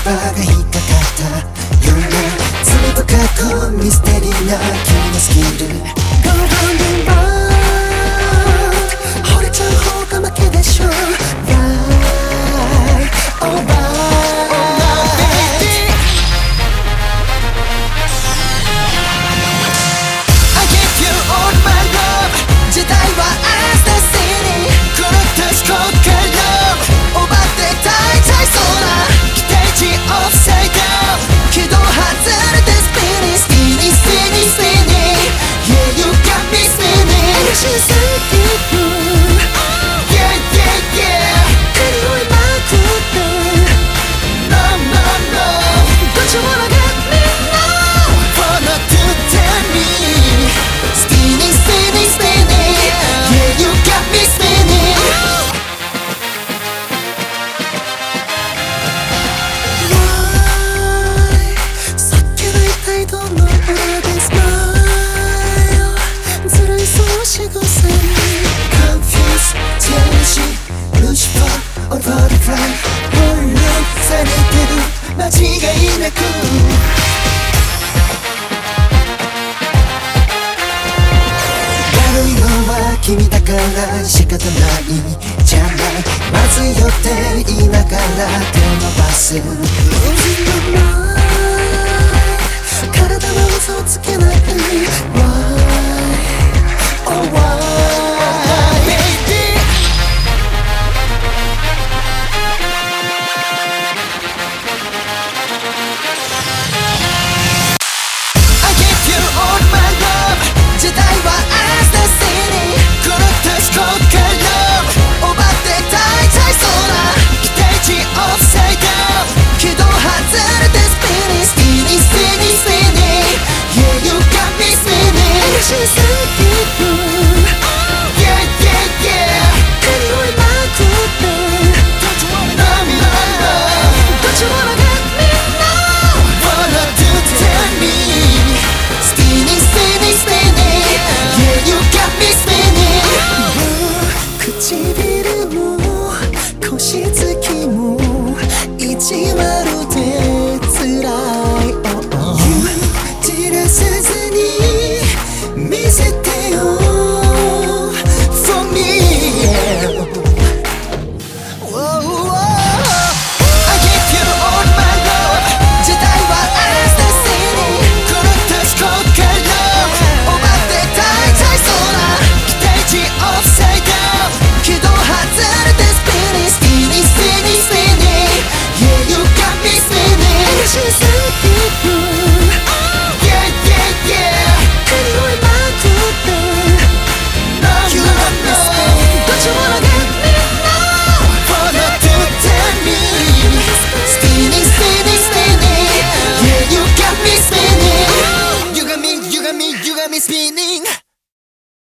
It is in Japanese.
葉が引っかかったような罪深くミステリーな君のスキル Go round and round 惚れちゃう方が負けでしょ Right, alright.時代は as the city 狂った思考から奪って大体そうな期待値 upside down 軌道外れて spinning spinning spinning spinning Yeah you got me spinning And she's so deep Yeah yeah yeah 国を今食って No no no Don't you wanna get me now Wanna do tell me Spinning spinning spinning You got me spinning Why そっけない態度の裏で Smile ずるいその仕草に Confused, jealousy, Lucifer or butterfly 翻弄されてる間違いなく君だから仕方ないじゃないまずいよって言いながら手を伸ばす Losing my mind 体は嘘をつけない Why